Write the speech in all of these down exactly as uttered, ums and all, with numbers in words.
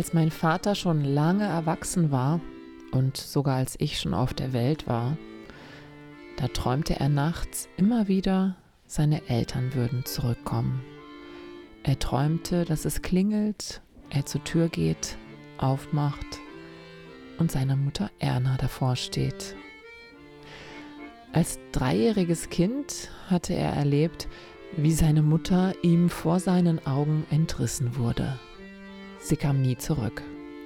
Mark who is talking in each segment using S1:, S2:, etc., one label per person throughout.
S1: Als mein Vater schon lange erwachsen war und sogar als ich schon auf der Welt war, da träumte er nachts immer wieder, seine Eltern würden zurückkommen. Er träumte, dass es klingelt, er zur Tür geht, aufmacht und seine Mutter Erna davor steht. Als dreijähriges Kind hatte er erlebt, wie seine Mutter ihm vor seinen Augen entrissen wurde. Sie kam nie zurück.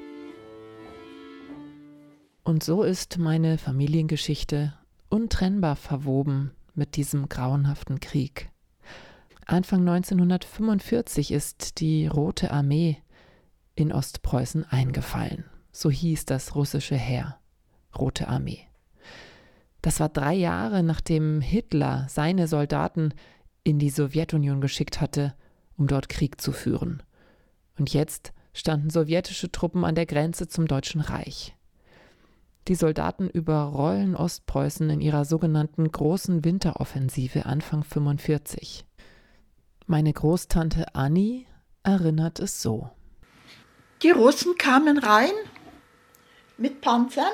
S1: Und so ist meine Familiengeschichte untrennbar verwoben mit diesem grauenhaften Krieg. Anfang neunzehnhundertfünfundvierzig ist die Rote Armee in Ostpreußen eingefallen. So hieß das russische Heer, Rote Armee. Das war drei Jahre, nachdem Hitler seine Soldaten in die Sowjetunion geschickt hatte, um dort Krieg zu führen. Und jetzt standen sowjetische Truppen an der Grenze zum Deutschen Reich. Die Soldaten überrollen Ostpreußen in ihrer sogenannten Großen Winteroffensive Anfang fünfundvierzig. Meine Großtante Annie erinnert es so.
S2: Die Russen kamen rein mit Panzern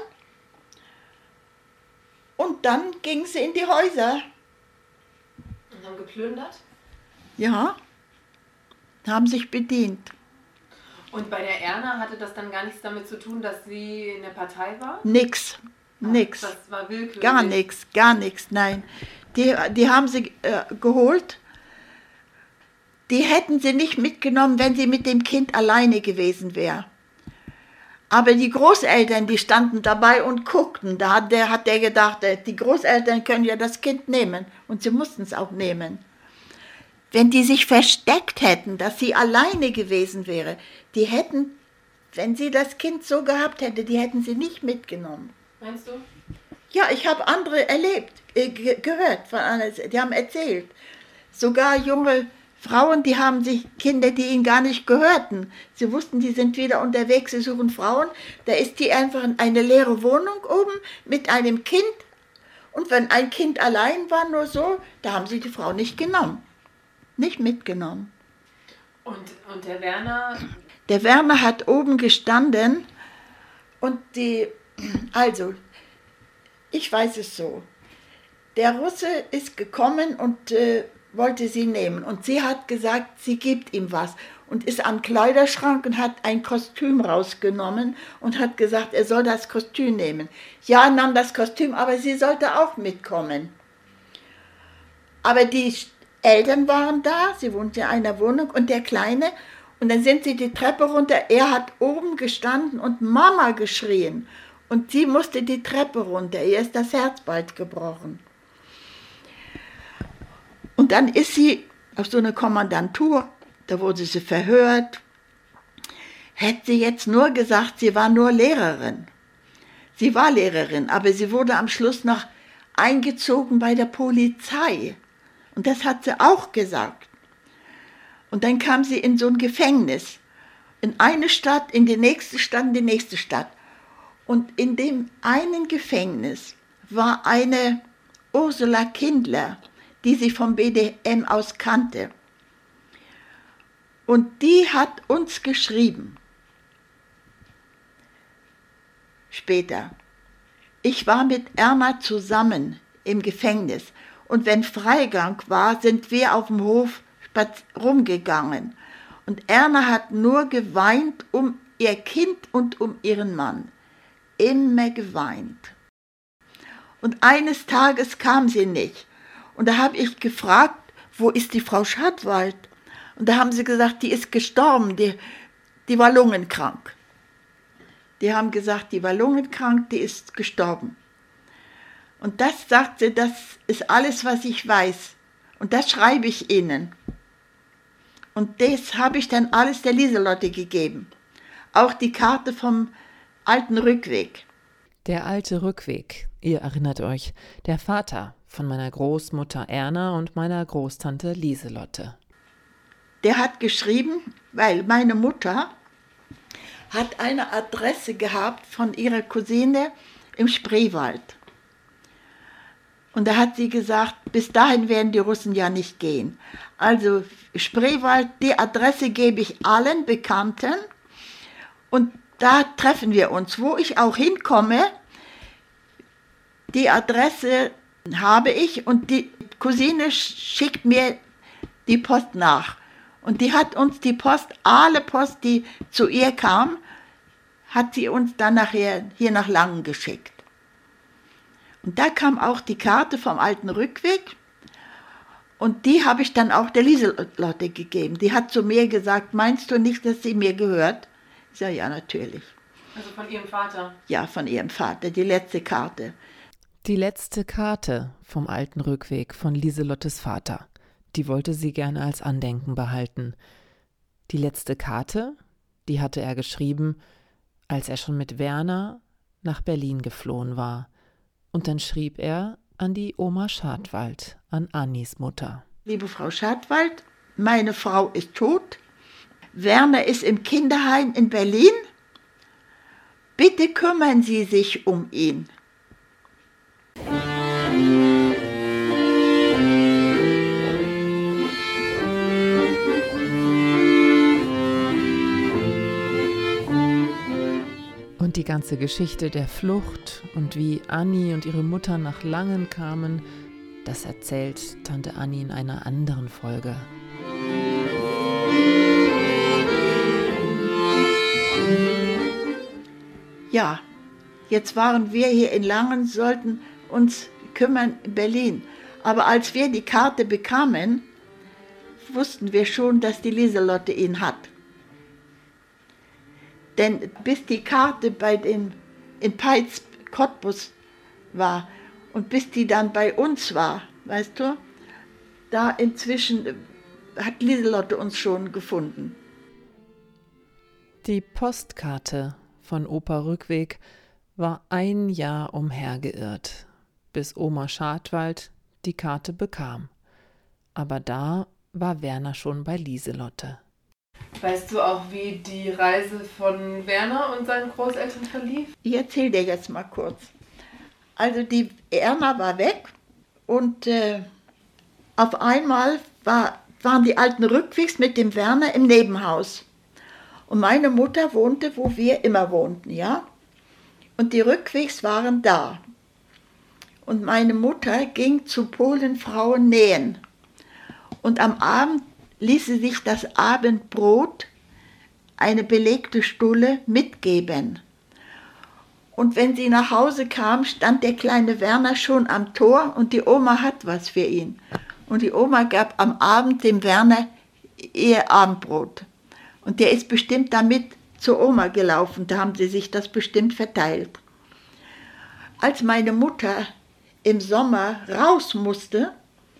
S2: und dann gingen sie in die Häuser.
S1: Und haben geplündert?
S2: Ja, haben sich bedient.
S1: Und bei der Erna hatte das dann gar nichts damit zu tun, dass sie in der Partei war?
S2: Nix, nix.
S1: Ach, das war willkürlich?
S2: Gar nichts, gar nichts, nein. Die, die haben sie äh, geholt. Die hätten sie nicht mitgenommen, wenn sie mit dem Kind alleine gewesen wäre. Aber die Großeltern, die standen dabei und guckten. Da hat der, hat der gedacht, die Großeltern können ja das Kind nehmen. Und sie mussten es auch nehmen. Wenn die sich versteckt hätten, dass sie alleine gewesen wäre, die hätten, wenn sie das Kind so gehabt hätte, die hätten sie nicht mitgenommen.
S1: Meinst du?
S2: Ja, ich habe andere erlebt, äh, ge- gehört, von anderen, die haben erzählt. Sogar junge Frauen, die haben sich Kinder, die ihnen gar nicht gehörten. Sie wussten, die sind wieder unterwegs, sie suchen Frauen. Da ist die einfach in eine leere Wohnung oben mit einem Kind. Und wenn ein Kind allein war, nur so, da haben sie die Frau nicht genommen. Nicht mitgenommen.
S1: Und, und der Werner?
S2: Der Werner hat oben gestanden und die, also, ich weiß es so. Der Russe ist gekommen und äh, wollte sie nehmen. Und sie hat gesagt, sie gibt ihm was. Und ist am Kleiderschrank und hat ein Kostüm rausgenommen und hat gesagt, er soll das Kostüm nehmen. Ja, nahm das Kostüm, aber sie sollte auch mitkommen. Aber die Eltern waren da, sie wohnte in einer Wohnung und der Kleine. Und dann sind sie die Treppe runter. Er hat oben gestanden und Mama geschrien. Und sie musste die Treppe runter. Ihr ist das Herz bald gebrochen. Und dann ist sie auf so eine Kommandantur, da wurde sie verhört. Hätte sie jetzt nur gesagt, sie war nur Lehrerin. Sie war Lehrerin, aber sie wurde am Schluss noch eingezogen bei der Polizei. Und das hat sie auch gesagt. Und dann kam sie in so ein Gefängnis. In eine Stadt, in die nächste Stadt, in die nächste Stadt. Und in dem einen Gefängnis war eine Ursula Kindler, die sie vom B D M aus kannte. Und die hat uns geschrieben, später, ich war mit Erna zusammen im Gefängnis und wenn Freigang war, sind wir auf dem Hof rumgegangen. Und Erna hat nur geweint um ihr Kind und um ihren Mann. Immer geweint. Und eines Tages kam sie nicht. Und da habe ich gefragt, wo ist die Frau Schadwald? Und da haben sie gesagt, die ist gestorben, die, die war lungenkrank. Die haben gesagt, die war lungenkrank, die ist gestorben. Und das sagt sie, das ist alles, was ich weiß. Und das schreibe ich Ihnen. Und das habe ich dann alles der Lieselotte gegeben. Auch die Karte vom alten Rückweg.
S1: Der alte Rückweg, ihr erinnert euch, der Vater von meiner Großmutter Erna und meiner Großtante Lieselotte.
S2: Der hat geschrieben, weil meine Mutter hat eine Adresse gehabt von ihrer Cousine im Spreewald. Und da hat sie gesagt, bis dahin werden die Russen ja nicht gehen. Also Spreewald, die Adresse gebe ich allen Bekannten Und da treffen wir uns. Wo ich auch hinkomme, die Adresse habe ich und die Cousine schickt mir die Post nach. Und die hat uns die Post, alle Post, die zu ihr kam, hat sie uns dann nachher hier nach Langen geschickt. Und da kam auch die Karte vom alten Rückweg und die habe ich dann auch der Lieselotte gegeben. Die hat zu mir gesagt, meinst du nicht, dass sie mir gehört? Ich sage, ja, natürlich.
S1: Also von ihrem Vater?
S2: Ja, von ihrem Vater, die letzte Karte.
S1: Die letzte Karte vom alten Rückweg von Lieselottes Vater. Die wollte sie gerne als Andenken behalten. Die letzte Karte, die hatte er geschrieben, als er schon mit Werner nach Berlin geflohen war. Und dann schrieb er an die Oma Schadwald, an Annis Mutter.
S2: Liebe Frau Schadwald, meine Frau ist tot. Werner ist im Kinderheim in Berlin. Bitte kümmern Sie sich um ihn.
S1: Und die ganze Geschichte der Flucht und wie Anni und ihre Mutter nach Langen kamen, das erzählt Tante Anni in einer anderen Folge.
S2: Ja, jetzt waren wir hier in Langen, sollten uns kümmern in Berlin. Aber als wir die Karte bekamen, wussten wir schon, dass die Lieselotte ihn hat. Denn bis die Karte bei den, in Peitz, Cottbus war und bis die dann bei uns war, weißt du, da inzwischen hat Lieselotte uns schon gefunden.
S1: Die Postkarte von Opa Rückweg war ein Jahr umhergeirrt, bis Oma Schadwald die Karte bekam. Aber da war Werner schon bei Lieselotte. Weißt du auch, wie die Reise von Werner und seinen Großeltern verlief?
S2: Ich erzähle dir jetzt mal kurz. Also die Erna war weg und äh, auf einmal war, waren die alten Rückwegs mit dem Werner im Nebenhaus. Und meine Mutter wohnte, wo wir immer wohnten, ja. Und die Rückwegs waren da. Und meine Mutter ging zu Polenfrauen nähen. Und am Abend ließ sie sich das Abendbrot, eine belegte Stulle, mitgeben. Und wenn sie nach Hause kam, stand der kleine Werner schon am Tor und die Oma hat was für ihn. Und die Oma gab am Abend dem Werner ihr Abendbrot. Und der ist bestimmt damit zur Oma gelaufen, da haben sie sich das bestimmt verteilt. Als meine Mutter im Sommer raus musste,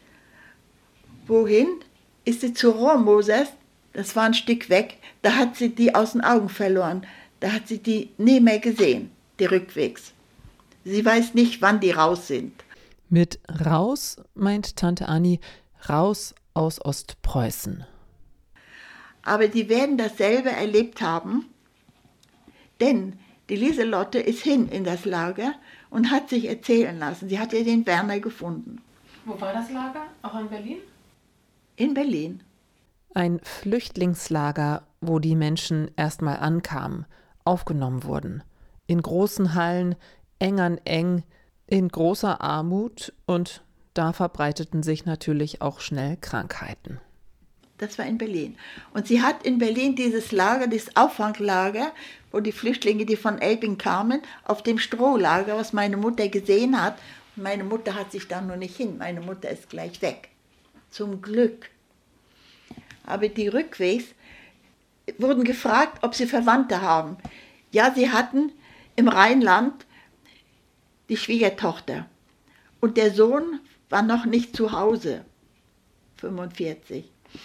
S2: wohin, ist sie zu Rohrmosers, das war ein Stück weg, da hat sie die aus den Augen verloren. Da hat sie die nie mehr gesehen, die Rückwegs. Sie weiß nicht, wann die raus sind.
S1: Mit raus meint Tante Anni raus aus Ostpreußen.
S2: Aber die werden dasselbe erlebt haben, denn die Lieselotte ist hin in das Lager und hat sich erzählen lassen. Sie hat ja den Werner gefunden.
S1: Wo war das Lager? Auch in Berlin?
S2: In Berlin.
S1: Ein Flüchtlingslager, wo die Menschen erstmal ankamen, aufgenommen wurden. In großen Hallen, eng an eng, in großer Armut und da verbreiteten sich natürlich auch schnell Krankheiten.
S2: Das war in Berlin. Und sie hat in Berlin dieses Lager, dieses Auffanglager, wo die Flüchtlinge, die von Elbing kamen, auf dem Strohlager, was meine Mutter gesehen hat. Und meine Mutter hat sich da noch nicht hin. Meine Mutter ist gleich weg. Zum Glück. Aber die Rückwegs wurden gefragt, ob sie Verwandte haben. Ja, sie hatten im Rheinland die Schwiegertochter. Und der Sohn war noch nicht zu Hause, fünfundvierzig.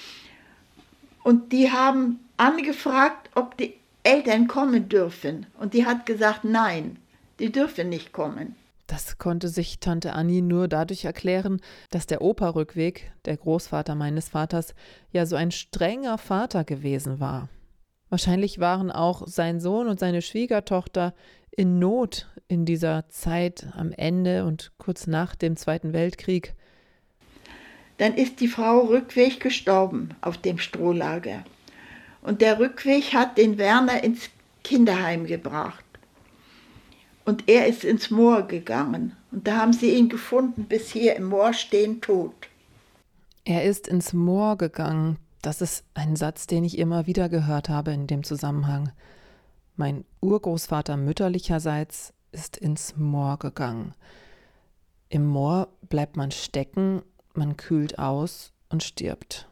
S2: Und die haben angefragt, ob die Eltern kommen dürfen. Und die hat gesagt, nein, die dürfen nicht kommen.
S1: Das konnte sich Tante Anni nur dadurch erklären, dass der Opa Rückweg, der Großvater meines Vaters, ja so ein strenger Vater gewesen war. Wahrscheinlich waren auch sein Sohn und seine Schwiegertochter in Not in dieser Zeit am Ende und kurz nach dem Zweiten Weltkrieg.
S2: Dann ist die Frau Rückweg gestorben auf dem Strohlager. Und der Rückweg hat den Werner ins Kinderheim gebracht. Und er ist ins Moor gegangen. Und da haben sie ihn gefunden, bis hier im Moor stehen, tot.
S1: Er ist ins Moor gegangen. Das ist ein Satz, den ich immer wieder gehört habe in dem Zusammenhang. Mein Urgroßvater mütterlicherseits ist ins Moor gegangen. Im Moor bleibt man stecken, man kühlt aus und stirbt.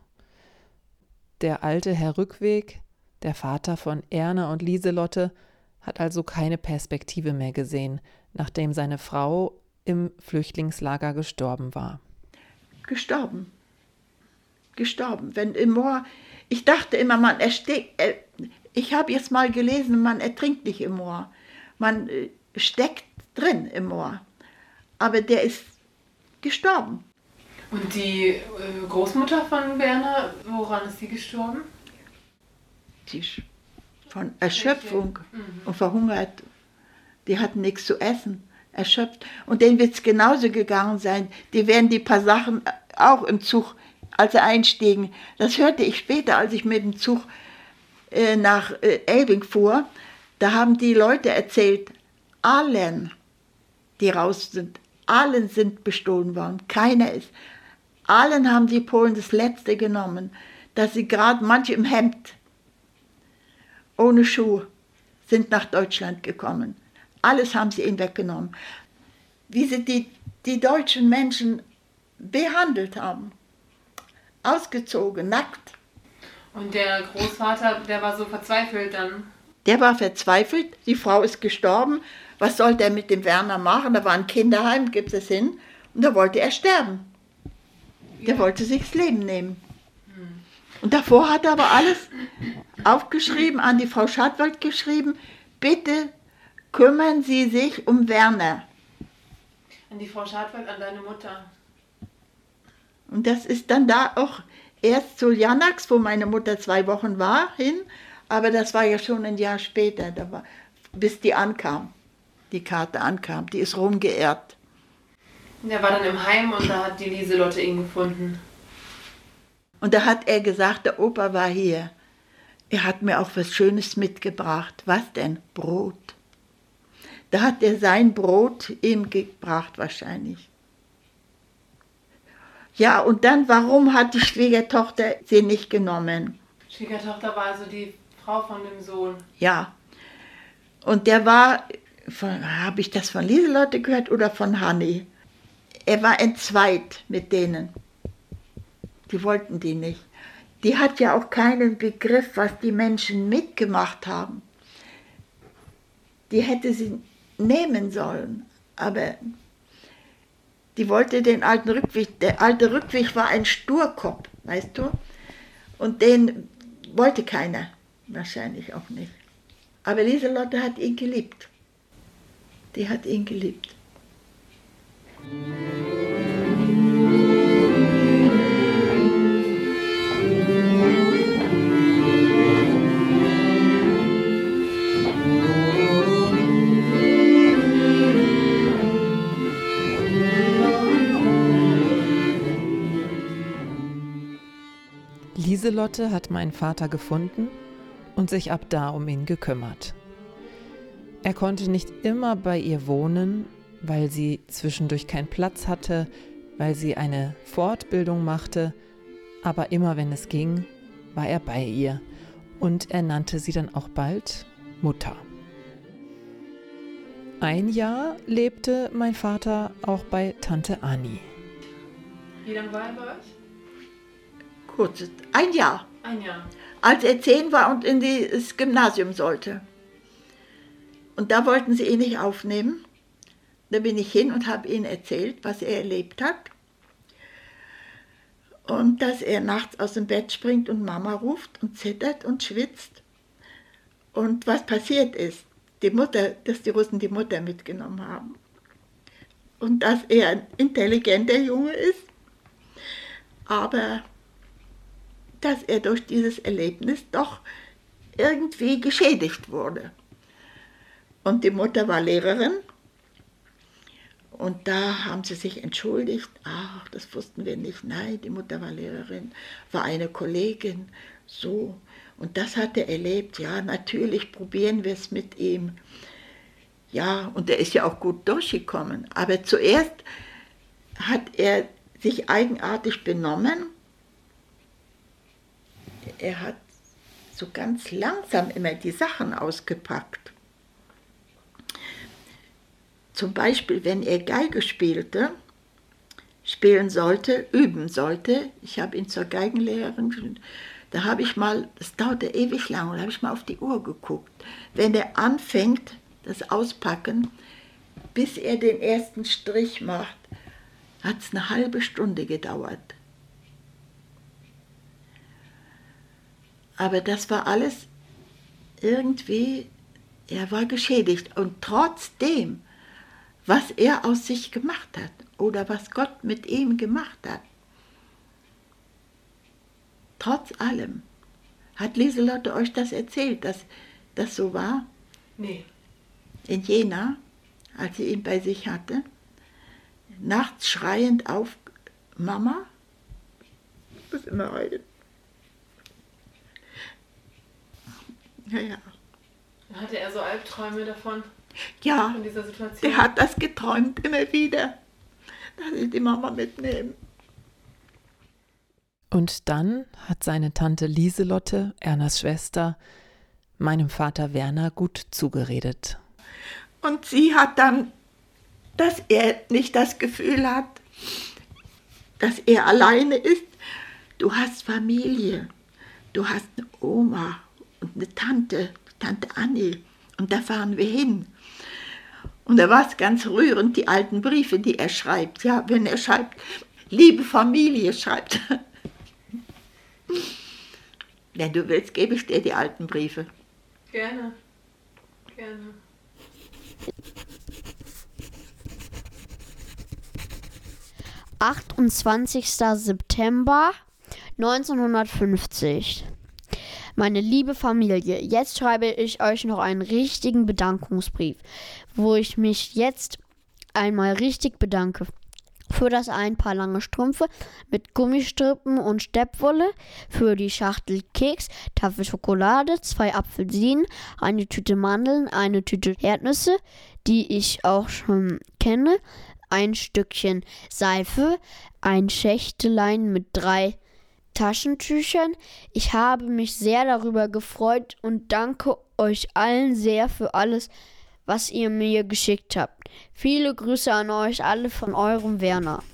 S1: Der alte Herr Rückweg, der Vater von Erna und Lieselotte, hat also keine Perspektive mehr gesehen, nachdem seine Frau im Flüchtlingslager gestorben war.
S2: Gestorben. Gestorben. Wenn im Moor, ich dachte immer, man erstickt, äh, ich habe jetzt mal gelesen, man ertrinkt nicht im Moor. Man äh, steckt drin im Moor. Aber der ist gestorben.
S1: Und die äh, Großmutter von Werner, woran ist sie gestorben?
S2: Die von Erschöpfung
S1: mhm.
S2: und verhungert. Die hatten nichts zu essen, erschöpft. Und denen wird es genauso gegangen sein. Die werden die paar Sachen auch im Zug, als sie einstiegen. Das hörte ich später, als ich mit dem Zug äh, nach äh, Elbing fuhr. Da haben die Leute erzählt, allen, die raus sind, allen sind bestohlen worden. Keiner ist. Allen haben die Polen das Letzte genommen, dass sie gerade manche im Hemd, ohne Schuhe, sind nach Deutschland gekommen. Alles haben sie ihnen weggenommen. Wie sie die, die deutschen Menschen behandelt haben. Ausgezogen, nackt.
S1: Und der Großvater, der war so verzweifelt dann?
S2: Der war verzweifelt, die Frau ist gestorben. Was sollte er mit dem Werner machen? Da war ein Kinderheim, gibt es hin. Und da wollte er sterben. Der ja. wollte sich das Leben nehmen. Und davor hat er aber alles aufgeschrieben, an die Frau Schadwald geschrieben, bitte kümmern Sie sich um Werner.
S1: An die Frau Schadwald, an deine Mutter.
S2: Und das ist dann da auch erst zu Janax, wo meine Mutter zwei Wochen war, hin, aber das war ja schon ein Jahr später, da war, bis die ankam, die Karte ankam, die ist rumgeirrt.
S1: Der war dann im Heim und da hat die Lieselotte ihn gefunden.
S2: Und da hat er gesagt, der Opa war hier. Er hat mir auch was Schönes mitgebracht. Was denn? Brot. Da hat er sein Brot ihm gebracht wahrscheinlich. Ja, und dann, warum hat die Schwiegertochter sie nicht genommen?
S1: Schwiegertochter war also die Frau von dem Sohn.
S2: Ja. Und der war, habe ich das von Lieselotte gehört oder von Hanni? Er war entzweit mit denen. Die wollten die nicht. Die hat ja auch keinen Begriff, was die Menschen mitgemacht haben. Die hätte sie nehmen sollen, aber die wollte den alten Rückweg. Der alte Rückweg war ein Sturkopf, weißt du? Und den wollte keiner, wahrscheinlich auch nicht. Aber Lieselotte hat ihn geliebt. Die hat ihn geliebt.
S1: Lieselotte hat meinen Vater gefunden und sich ab da um ihn gekümmert. Er konnte nicht immer bei ihr wohnen, weil sie zwischendurch keinen Platz hatte, weil sie eine Fortbildung machte, aber immer wenn es ging, war er bei ihr und er nannte sie dann auch bald Mutter. Ein Jahr lebte mein Vater auch bei Tante Anni. Wie lange war er bei euch?
S2: Kurz, ein Jahr.
S1: Ein Jahr.
S2: Als er zehn war und in die, das Gymnasium sollte. Und da wollten sie ihn nicht aufnehmen. Da bin ich hin und habe ihnen erzählt, was er erlebt hat. Und dass er nachts aus dem Bett springt und Mama ruft und zittert und schwitzt. Und was passiert ist, die Mutter, dass die Russen die Mutter mitgenommen haben. Und dass er ein intelligenter Junge ist, aber dass er durch dieses Erlebnis doch irgendwie geschädigt wurde. Und die Mutter war Lehrerin und da haben sie sich entschuldigt. Ach, das wussten wir nicht. Nein, die Mutter war Lehrerin, war eine Kollegin, so. Und das hat er erlebt. Ja, natürlich probieren wir es mit ihm. Ja, und er ist ja auch gut durchgekommen. Aber zuerst hat er sich eigenartig benommen. Er hat so ganz langsam immer die Sachen ausgepackt. Zum Beispiel, wenn er Geige spielte, spielen sollte, üben sollte. Ich habe ihn zur Geigenlehrerin, da habe ich mal, das dauerte ewig lang, und da habe ich mal auf die Uhr geguckt. Wenn er anfängt, das Auspacken, bis er den ersten Strich macht, hat es eine halbe Stunde gedauert. Aber das war alles irgendwie, er war geschädigt. Und trotzdem, was er aus sich gemacht hat oder was Gott mit ihm gemacht hat, trotz allem, hat Lieselotte euch das erzählt, dass das so war?
S1: Nee.
S2: In Jena, als sie ihn bei sich hatte, nachts schreiend auf, Mama, ich muss immer heulen. Ja, ja.
S1: Hatte er so Albträume davon?
S2: Ja,
S1: von dieser Situation?
S2: Der hat das geträumt immer wieder, dass ich die Mama mitnehme.
S1: Und dann hat seine Tante Lieselotte, Ernas Schwester, meinem Vater Werner gut zugeredet.
S2: Und sie hat dann, dass er nicht das Gefühl hat, dass er alleine ist. Du hast Familie, du hast eine Oma und eine Tante, Tante Annie, und da fahren wir hin. Und da war es ganz rührend, die alten Briefe, die er schreibt. Ja, wenn er schreibt, liebe Familie, schreibt er. Wenn du willst, gebe ich dir die alten Briefe.
S1: Gerne, gerne.
S3: achtundzwanzigster September neunzehnhundertfünfzig. Meine liebe Familie, jetzt schreibe ich euch noch einen richtigen Bedankungsbrief, wo ich mich jetzt einmal richtig bedanke für das ein paar lange Strümpfe mit Gummistrippen und Steppwolle, für die Schachtel Keks, Tafel Schokolade, zwei Apfelsinen, eine Tüte Mandeln, eine Tüte Erdnüsse, die ich auch schon kenne, ein Stückchen Seife, ein Schächtelein mit drei Taschentüchern. Ich habe mich sehr darüber gefreut und danke euch allen sehr für alles, was ihr mir geschickt habt. Viele Grüße an euch alle von eurem Werner.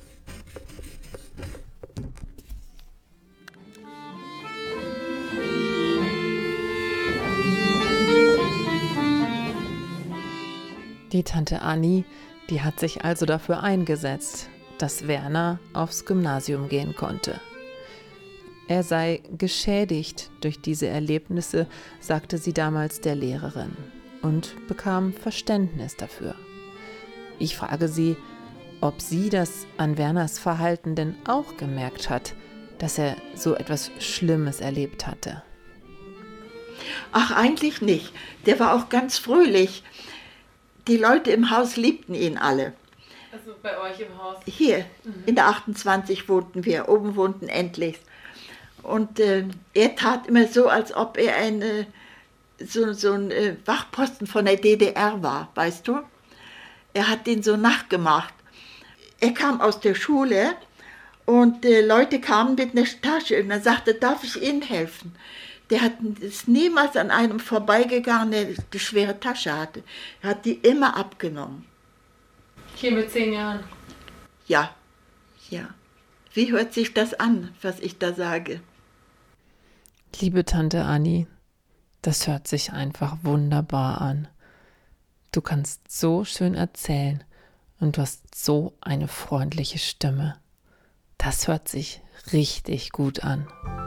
S1: Die Tante Annie, die hat sich also dafür eingesetzt, dass Werner aufs Gymnasium gehen konnte. Er sei geschädigt durch diese Erlebnisse, sagte sie damals der Lehrerin, und bekam Verständnis dafür. Ich frage sie, ob sie das an Werners Verhalten denn auch gemerkt hat, dass er so etwas Schlimmes erlebt hatte.
S2: Ach, eigentlich nicht. Der war auch ganz fröhlich. Die Leute im Haus liebten ihn alle.
S1: Also bei euch im Haus?
S2: Hier, mhm. In der achtundzwanzig wohnten wir, oben wohnten Endlichs. Und äh, er tat immer so, als ob er ein, äh, so, so ein äh, Wachposten von der D D R war, weißt du? Er hat den so nachgemacht. Er kam aus der Schule und äh, Leute kamen mit einer Tasche und er sagte, darf ich Ihnen helfen? Der hat, ist niemals an einem vorbeigegangen, der die schwere Tasche hatte. Er hat die immer abgenommen.
S1: Hier mit zehn Jahren?
S2: Ja, ja. Wie hört sich das an, was ich da sage?
S1: Liebe Tante Annie, das hört sich einfach wunderbar an. Du kannst so schön erzählen und du hast so eine freundliche Stimme. Das hört sich richtig gut an.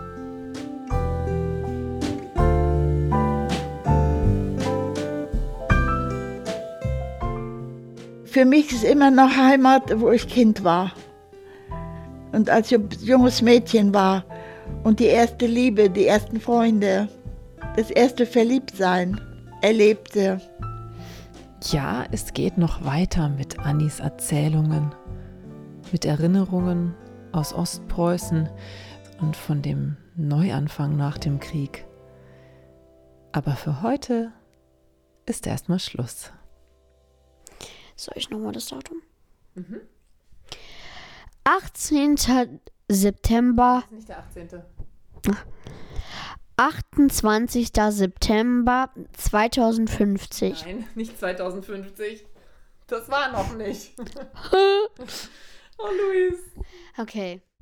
S2: Für mich ist immer noch Heimat, wo ich Kind war. Und als ich junges Mädchen war und die erste Liebe, die ersten Freunde, das erste Verliebtsein erlebte.
S1: Ja, es geht noch weiter mit Annis Erzählungen, mit Erinnerungen aus Ostpreußen. und von dem Neuanfang nach dem Krieg. Aber für heute ist erstmal Schluss.
S3: Soll ich nochmal das Datum?
S1: Mhm.
S3: achtzehnten September.
S1: Das ist nicht der achtzehnte
S3: achtundzwanzigsten September zweitausendfünfzig.
S1: Nein, nicht zweitausendfünfzig. Das war noch nicht. Oh, Luis.
S3: Okay.